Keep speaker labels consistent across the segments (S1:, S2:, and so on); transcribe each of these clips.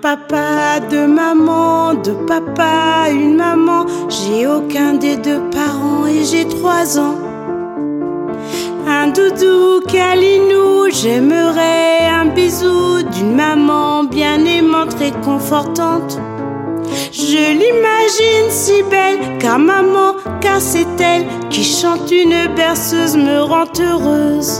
S1: papa, deux mamans, deux papas, une maman. J'ai aucun des deux parents et j'ai 3 ans. Un doudou câlinou, j'aimerais un bisou d'une maman bien aimante, réconfortante. Je l'imagine si belle, car maman, car c'est elle qui chante une berceuse, me rend heureuse.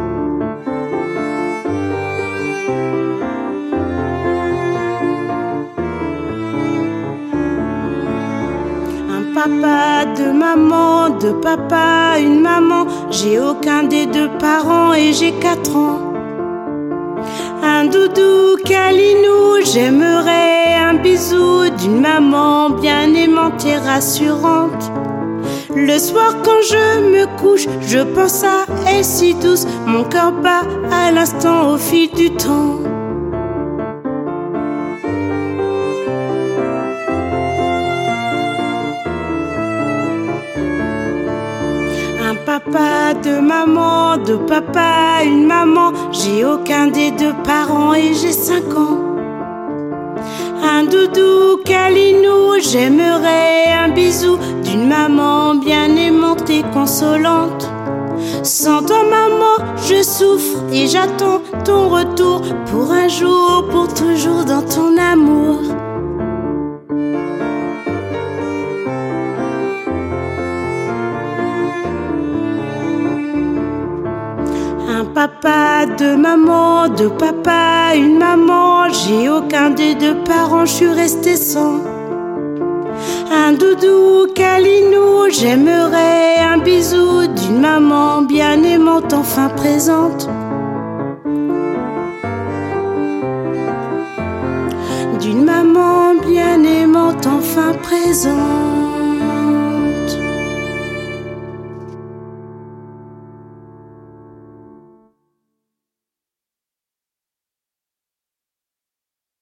S1: Papa, deux mamans, deux papas, une maman. J'ai aucun des deux parents et j'ai 4 ans. Un doudou câlinou, j'aimerais un bisou d'une maman bien aimante et rassurante. Le soir quand je me couche, je pense à elle si douce. Mon cœur bat à l'instant au fil du temps. Papa, deux mamans, deux papas, une maman. J'ai aucun des deux parents et j'ai 5 ans. Un doudou câlinou, j'aimerais un bisou d'une maman bien aimante et consolante. Sans toi maman, je souffre et j'attends ton retour pour un jour, pour toujours dans ton amour. Un papa, deux mamans, deux papas, une maman. J'ai aucun des deux parents, je suis restée sans. Un doudou câlinou, j'aimerais un bisou d'une maman bien aimante, enfin présente. D'une maman bien aimante, enfin présente.